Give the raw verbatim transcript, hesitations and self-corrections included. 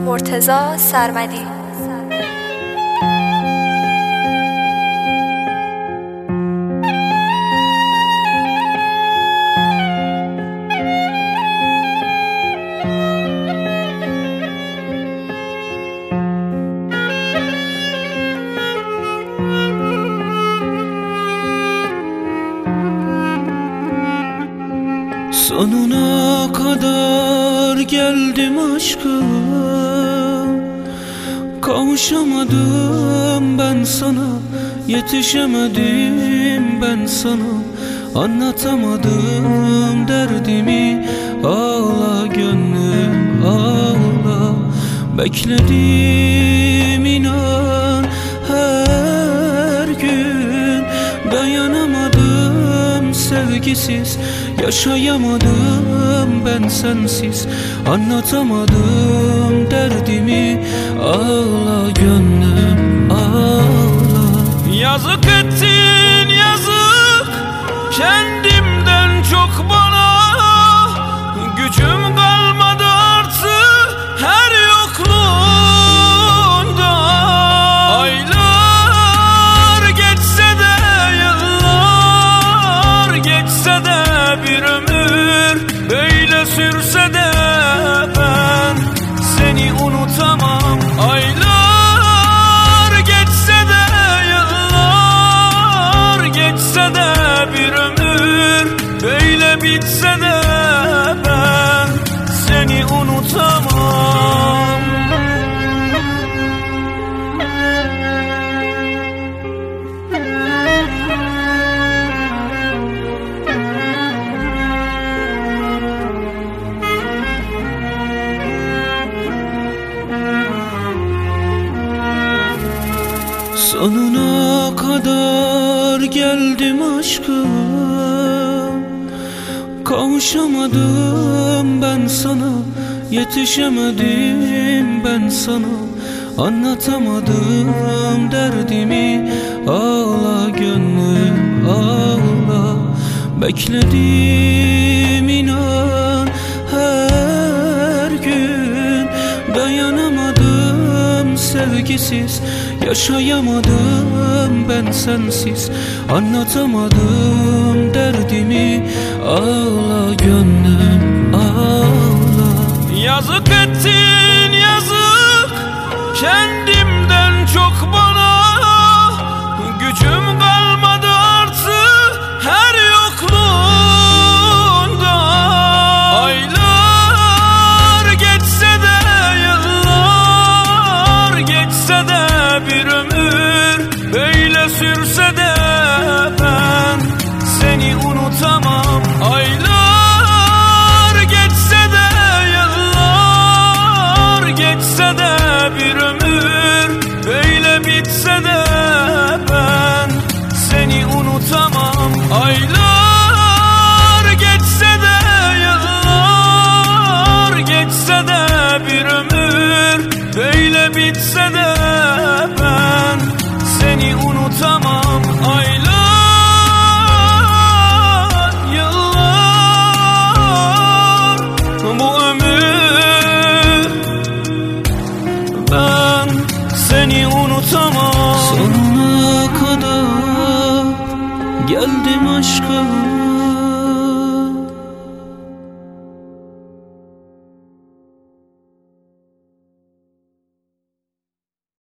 مرتضی سرمدی. Sonuna kadar geldim aşkım, kavuşamadım ben sana, yetişemedim ben sana, anlatamadım derdimi. Ağla gönlüm ağla, bekledim inan her gün, dayanamadım sevgisiz, yaşayamadım ben sensiz, anlatamadım derdimi. Ağla gönlüm ağla. Yazık ettin yazık, kendimden çok bana, gücüm kalmadı artık her yokluğunda. Aylar geçse de yıllar geçse de bir ömür böyle sürse de ben seni unutamam. Aylar geçse de yıllar geçse de bir ömür böyle bitse de ben seni unutamam. Sonuna kadar geldim aşkım, kavuşamadım ben sana, yetişemedim ben sana, anlatamadım derdimi. Ağla gönlüm ağla, bekledim inan her gün, dayanamadım sevgisiz, yaşayamadım ben sensiz, anlatamadım derdimi. Ağla gönlüm ağla. Yazık ettin yazık, kendi